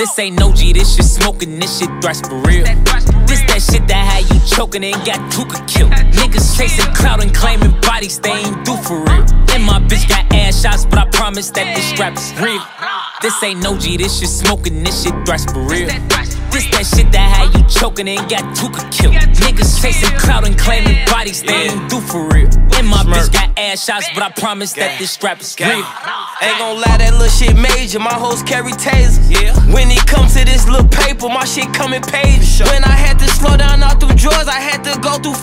This ain't no G, this shit smoking, this shit thrash for real. This that shit that had you choking and got Tuka killed. Niggas chasing clout and claiming bodies they ain't do for real. And my bitch got ass shots, but I promise that this strap is real. This ain't no G, this shit smoking, this shit thrash for real. This that shit that had you choking and got Tuka killed. Niggas chasing clout and claiming bodies they ain't do for real. And my bitch got ass shots, but I promise that this strap is real. Ain't gon' lie, that little shit major. My hoes carry tasers. When it comes to this little paper, my shit come in pages. When I had to slow down all through drawers, I had to go through